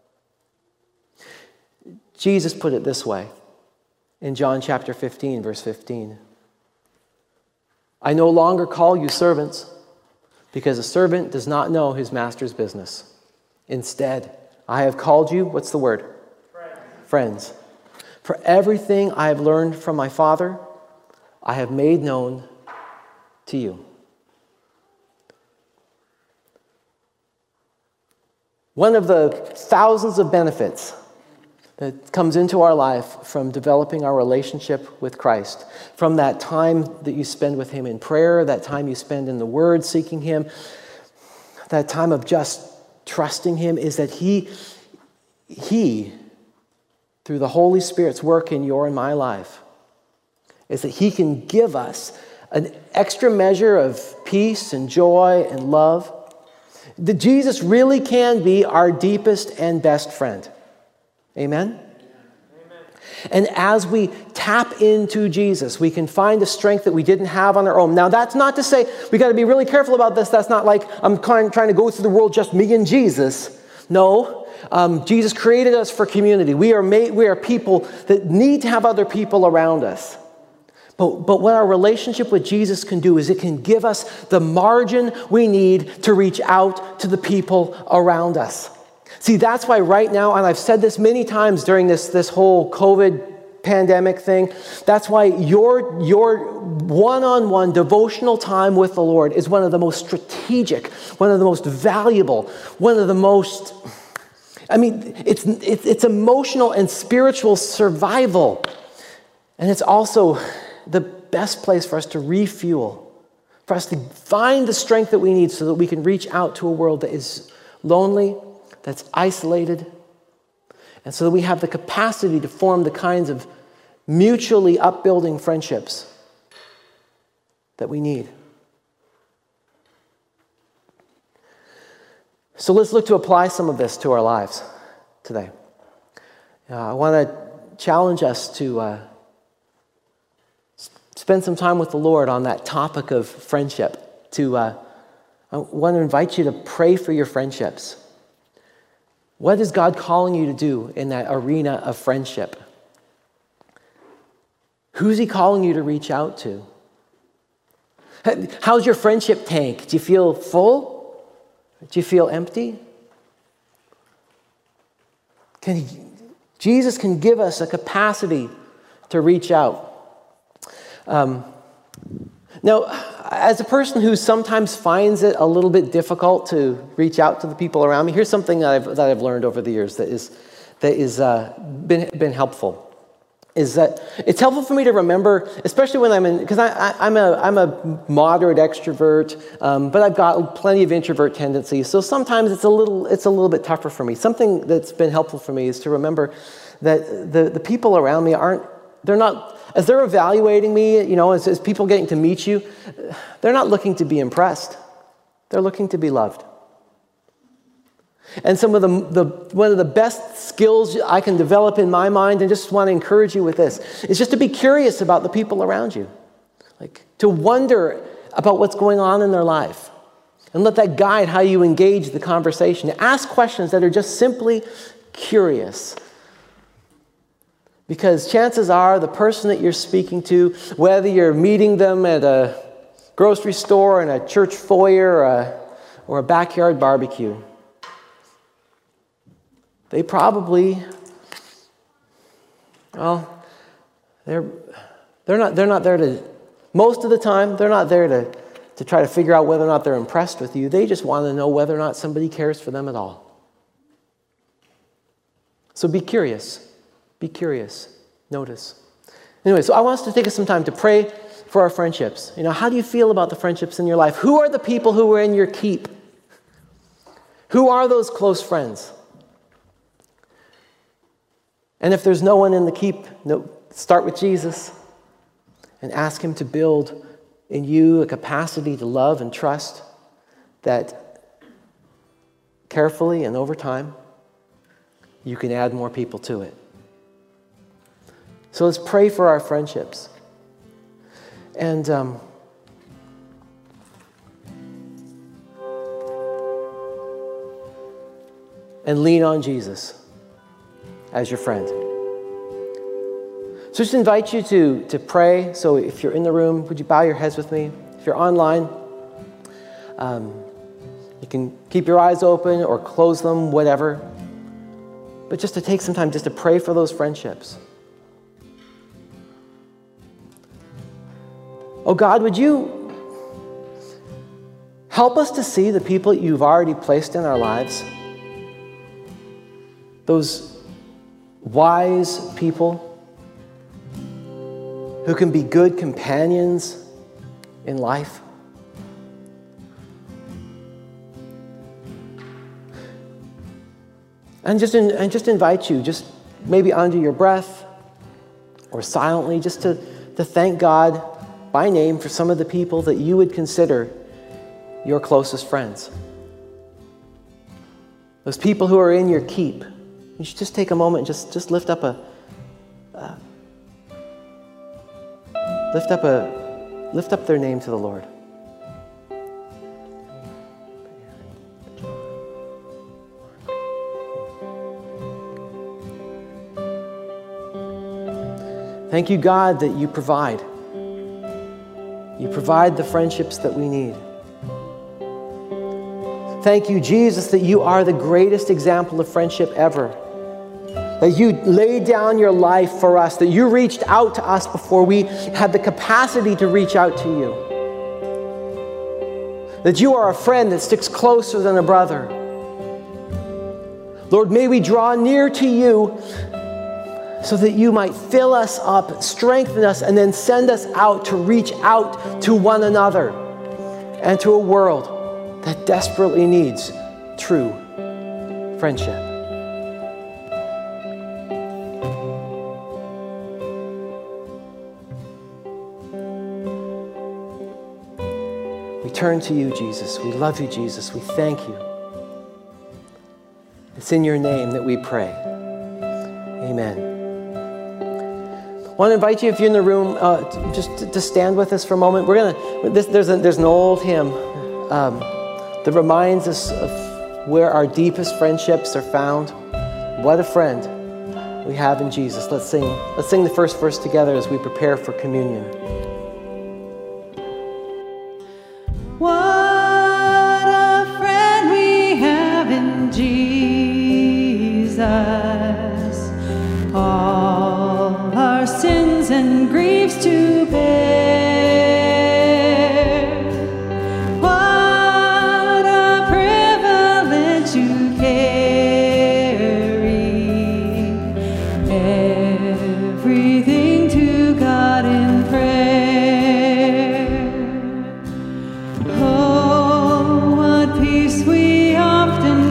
Jesus put it this way in John chapter fifteen, verse fifteen. I no longer call you servants, because a servant does not know his master's business. Instead, I have called you, what's the word? Friends. Friends. For everything I have learned from my Father, I have made known to you. One of the thousands of benefits that comes into our life from developing our relationship with Christ, from that time that you spend with Him in prayer, that time you spend in the Word seeking Him, that time of just trusting Him, is that He, He, through the Holy Spirit's work in your and my life, is that He can give us an extra measure of peace and joy and love. That Jesus really can be our deepest and best friend. Amen? Amen? And as we tap into Jesus, we can find a strength that we didn't have on our own. Now, that's not to say, we got to be really careful about this. That's not like I'm trying to go through the world just me and Jesus. No, um, Jesus created us for community. We are made, we are people that need to have other people around us. But, but what our relationship with Jesus can do is it can give us the margin we need to reach out to the people around us. See, that's why right now, and I've said this many times during this, this whole COVID pandemic thing, that's why your, your one-on-one devotional time with the Lord is one of the most strategic, one of the most valuable, one of the most, I mean, it's, it's, it's emotional and spiritual survival. And it's also the best place for us to refuel, for us to find the strength that we need so that we can reach out to a world that is lonely, that's isolated, and so that we have the capacity to form the kinds of mutually upbuilding friendships that we need. So let's look to apply some of this to our lives today. Uh, I want to challenge us to uh, spend some time with the Lord on that topic of friendship. To, uh, I want to invite you to pray for your friendships. What is God calling you to do in that arena of friendship? Who's He calling you to reach out to? How's your friendship tank? Do you feel full? Do you feel empty? Can he, Jesus can give us a capacity to reach out. Um, now, as a person who sometimes finds it a little bit difficult to reach out to the people around me, here's something that I've, that I've learned over the years that is that is uh, been been helpful. Is that it's helpful for me to remember, especially when I'm in, because I, I, I'm a I'm a moderate extrovert, um, but I've got plenty of introvert tendencies. So sometimes it's a little it's a little bit tougher for me. Something that's been helpful for me is to remember that the the people around me aren't they're not. As they're evaluating me, you know, as, as people getting to meet you, they're not looking to be impressed. They're looking to be loved. And some of the, the one of the best skills I can develop in my mind, and just want to encourage you with this, is just to be curious about the people around you. Like, to wonder about what's going on in their life. And let that guide how you engage the conversation. Ask questions that are just simply curious. Because chances are the person that you're speaking to, whether you're meeting them at a grocery store, in a church foyer, or a, or a backyard barbecue, they probably, well, they're they're not they're not there to, most of the time, they're not there to, to try to figure out whether or not they're impressed with you. They just want to know whether or not somebody cares for them at all. So be curious. Be curious. Notice. Anyway, so I want us to take some time to pray for our friendships. You know, how do you feel about the friendships in your life? Who are the people who are in your keep? Who are those close friends? And if there's no one in the keep, no, start with Jesus and ask Him to build in you a capacity to love and trust that carefully and over time, you can add more people to it. So let's pray for our friendships. And um, and lean on Jesus as your friend. So just invite you to, to pray. So if you're in the room, would you bow your heads with me? If you're online, um, you You can keep your eyes open or close them, whatever. But just to take some time just to pray for those friendships. Oh God, would you help us to see the people you've already placed in our lives? Those wise people who can be good companions in life. And just, in, and just invite you, just maybe under your breath or silently, just to, to thank God by name for some of the people that you would consider your closest friends. Those people who are in your keep. You should just take a moment and just, just lift up a uh, lift up a lift up their name to the Lord. Thank you, God, that you provide. You provide the friendships that we need. Thank you, Jesus, that you are the greatest example of friendship ever. That you laid down your life for us, that you reached out to us before we had the capacity to reach out to you. That you are a friend that sticks closer than a brother. Lord, may we draw near to you so that you might fill us up, strengthen us, and then send us out to reach out to one another and to a world that desperately needs true friendship. We turn to you, Jesus. We love you, Jesus. We thank you. It's in your name that we pray. Amen. I want to invite you, if you're in the room, uh, to, just to, to stand with us for a moment. We're gonna. This, there's a, there's an old hymn um, that reminds us of where our deepest friendships are found. What a friend we have in Jesus. Let's sing. Let's sing the first verse together as we prepare for communion. What a friend we have in Jesus. All our sins and griefs to bear. What a privilege to carry everything to God in prayer. Oh, what peace we often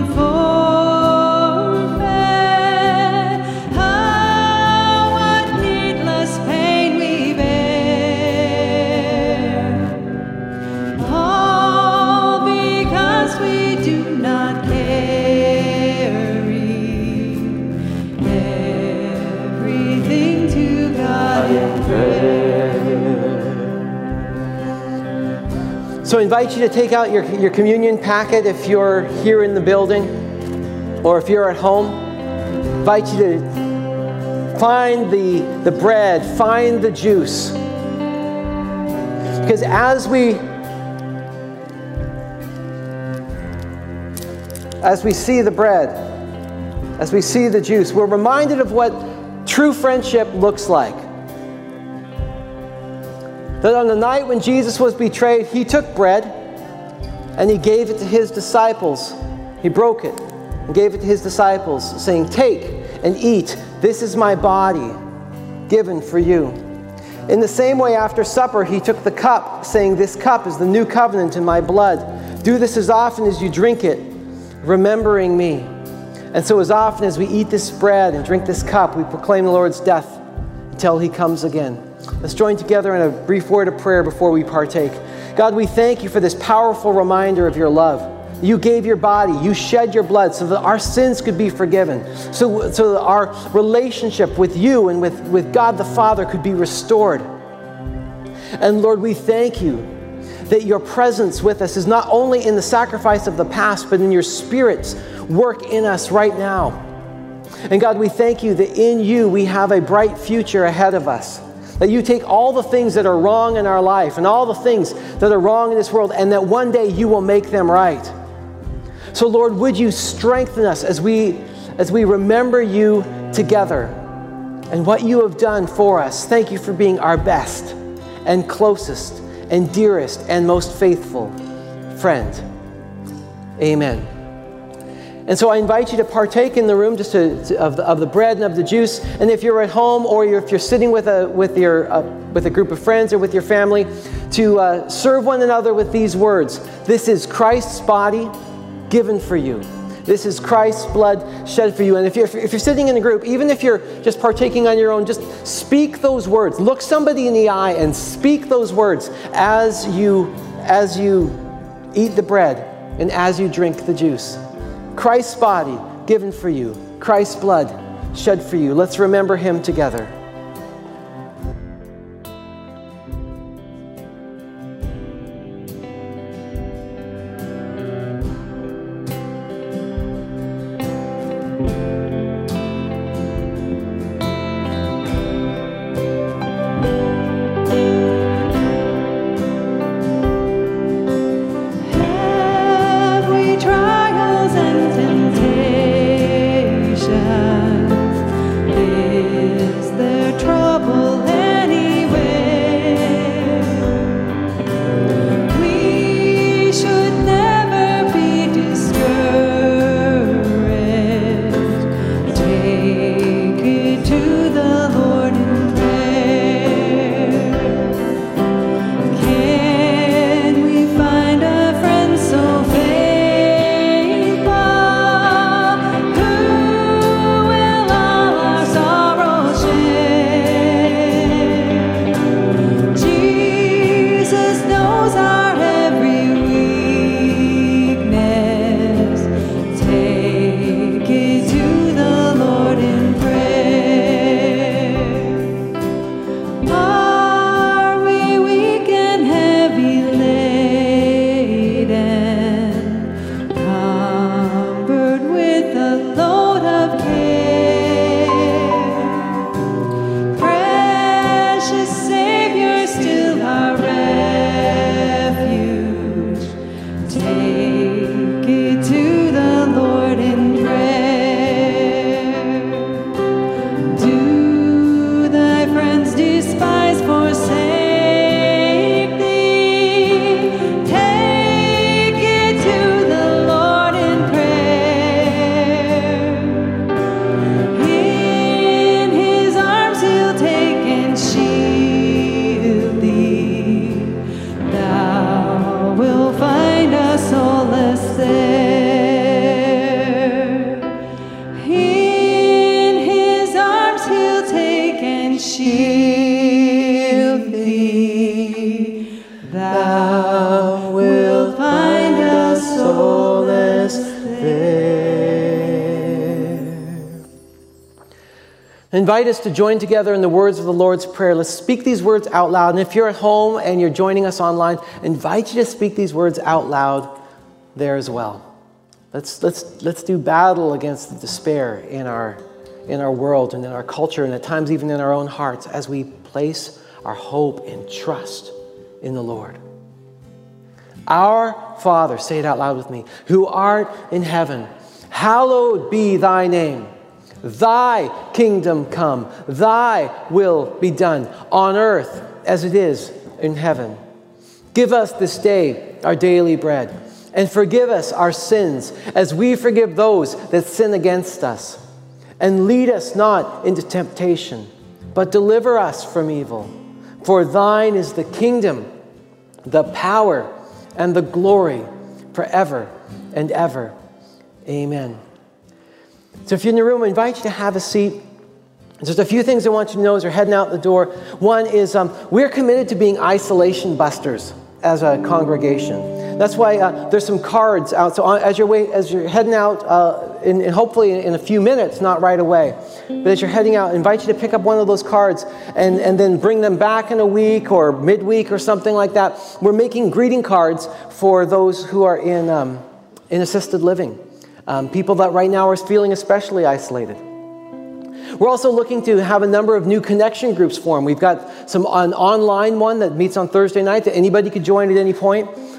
forfeit. Oh, what needless pain we bear. All because we do not carry everything to God in prayer. So I invite you to take out your, your communion packet if you're here in the building or if you're at home. I invite you to find the, the bread, find the juice. Because as we as we see the bread, as we see the juice, we're reminded of what true friendship looks like. That on the night when Jesus was betrayed, he took bread and he gave it to his disciples. He broke it and gave it to his disciples, saying, "Take and eat. This is my body given for you." In the same way, after supper, he took the cup, saying, "This cup is the new covenant in my blood. Do this as often as you drink it, remembering me." And so as often as we eat this bread and drink this cup, we proclaim the Lord's death until he comes again. Let's join together in a brief word of prayer before we partake. God, we thank you for this powerful reminder of your love. You gave your body, you shed your blood so that our sins could be forgiven, so, so that our relationship with you and with, with God the Father could be restored. And Lord, we thank you that your presence with us is not only in the sacrifice of the past, but in your Spirit's work in us right now. And God, we thank you that in you we have a bright future ahead of us. That you take all the things that are wrong in our life and all the things that are wrong in this world, and that one day you will make them right. So Lord, would you strengthen us as we, as we remember you together and what you have done for us. Thank you for being our best and closest and dearest and most faithful friend. Amen. And so I invite you to partake in the room just to, to, of, the, of the bread and of the juice. And if you're at home or you're, if you're sitting with a, with, your, uh, with a group of friends or with your family, to uh, serve one another with these words. This is Christ's body given for you. This is Christ's blood shed for you. And if you're, if you're sitting in a group, even if you're just partaking on your own, just speak those words. Look somebody in the eye and speak those words as you, as you eat the bread and as you drink the juice. Christ's body given for you. Christ's blood shed for you. Let's remember him together. Invite us to join together in the words of the Lord's Prayer. Let's speak these words out loud. And if you're at home and you're joining us online, I invite you to speak these words out loud there as well. Let's, let's, let's do battle against the despair in our, in our world and in our culture and at times even in our own hearts as we place our hope and trust in the Lord. Our Father, say it out loud with me, who art in heaven, hallowed be thy name. Thy kingdom come, thy will be done on earth as it is in heaven. Give us this day our daily bread, and forgive us our sins as we forgive those that sin against us. And lead us not into temptation, but deliver us from evil. For thine is the kingdom, the power, and the glory forever and ever. Amen. So if you're in the room, I invite you to have a seat. Just a few things I want you to know as you're heading out the door. One is um, we're committed to being isolation busters as a congregation. That's why uh, there's some cards out. So on, as, you're way, as you're heading out, uh, in, in hopefully in, in a few minutes, not right away, but as you're heading out, I invite you to pick up one of those cards and, and then bring them back in a week or midweek or something like that. We're making greeting cards for those who are in, um, in assisted living. Um, people that right now are feeling especially isolated. We're also looking to have a number of new connection groups form. We've got some an online one that meets on Thursday night that anybody could join at any point.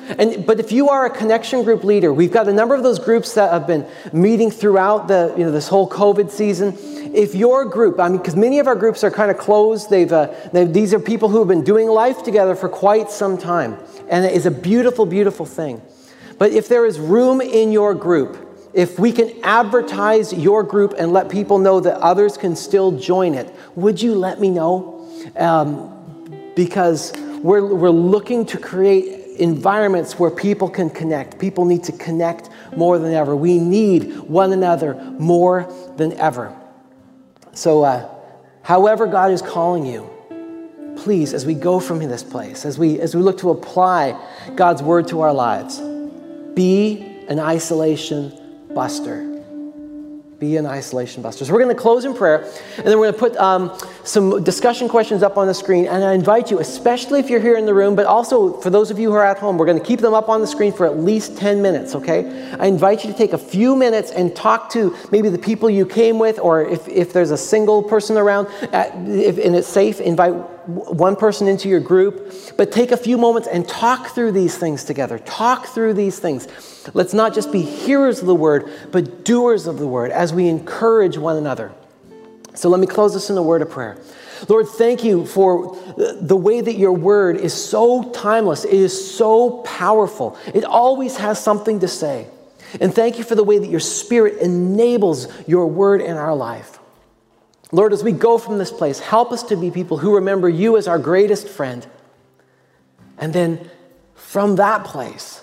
And, but if you are a connection group leader, we've got a number of those groups that have been meeting throughout the, you know, this whole COVID season. If your group, I mean, because many of our groups are kind of closed, they've, uh, they've, these are people who have been doing life together for quite some time. And it is a beautiful, beautiful thing. But if there is room in your group, if we can advertise your group and let people know that others can still join it, would you let me know? Um, because we're, we're looking to create environments where people can connect. People need to connect more than ever. We need one another more than ever. So uh, however God is calling you, please, as we go from this place, as we, as we look to apply God's word to our lives, be an isolation buster. Be an isolation buster. So we're going to close in prayer, and then we're going to put um, some discussion questions up on the screen. And I invite you, especially if you're here in the room, but also for those of you who are at home, we're going to keep them up on the screen for at least ten minutes, okay? I invite you to take a few minutes and talk to maybe the people you came with, or if, if there's a single person around, uh, if, and it's safe, invite one person into your group, but take a few moments and talk through these things together. Talk through these things. Let's not just be hearers of the word, but doers of the word as we encourage one another. So let me close this in a word of prayer. Lord, thank you for the way that your word is so timeless. It is so powerful. It always has something to say. And thank you for the way that your Spirit enables your word in our life. Lord, as we go from this place, help us to be people who remember you as our greatest friend. And then from that place,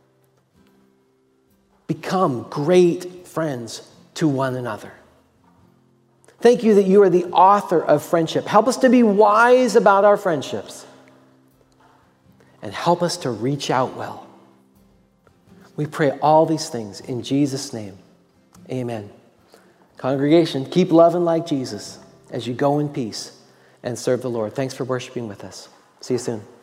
become great friends to one another. Thank you that you are the author of friendship. Help us to be wise about our friendships. And help us to reach out well. We pray all these things in Jesus' name. Amen. Congregation, keep loving like Jesus as you go in peace and serve the Lord. Thanks for worshiping with us. See you soon.